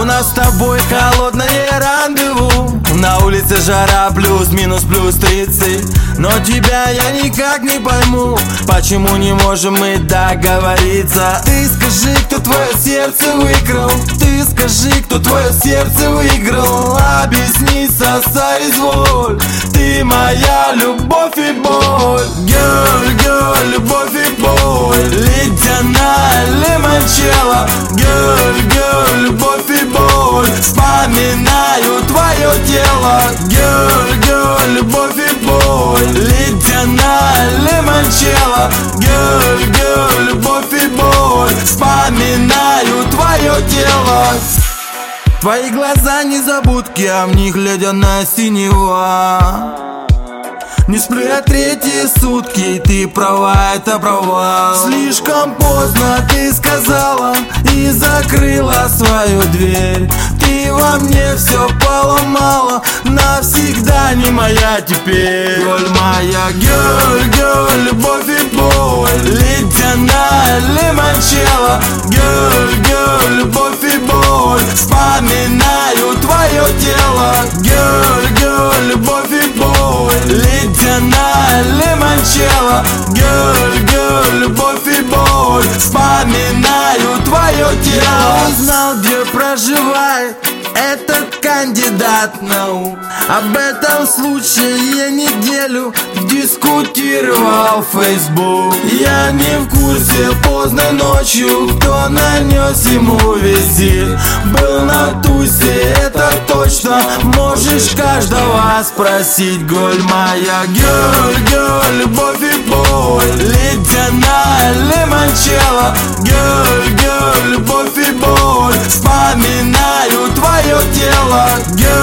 У нас с тобой холодное рандеву. На улице жара плюс-минус плюс 30. Но тебя я никак не пойму, почему не можем мы договориться. Ты скажи, кто твое сердце выиграл. Ты скажи, кто твое сердце выиграл. Объясни, соизволь. Ты моя любовь и боль. Girl, girl, любовь и боль. Ледяная лимончелло. Girl, girl, любовь и боль. Вспоминаю твое тело. Girl, girl, любовь и боль. Ледяная лимончелло. Girl, girl, любовь и боль. Вспоминаю твое тело. Твои глаза незабудки, а в них ледяная синева. Не сплю я третьи сутки, ты права, это провал. Слишком поздно ты сказала и закрыла свою дверь. Ты во мне все поломала, навсегда не моя теперь. Голь моя, girl, girl, любовь и боль. Ледяная лимончелло. Girl, girl, любовь и боль. Вспоминаю твое тело. Girl, girl, любовь и боль. Ледяная лимончелло. Girl, girl, любовь и боль. Вспоминаю твое тело. Я узнал, где проживает этот кандидат наук. Об этом случае я неделю дискутировал в Facebook. Я не в курсе поздно ночью, кто нанес ему визит. Был на тусе, это точно, можешь каждого спросить. Голь моя, girl, girl, любовь и боль. Ледяная лимончелло. Girl, girl, любовь и боль. Вспоминаю твое тело. Girl,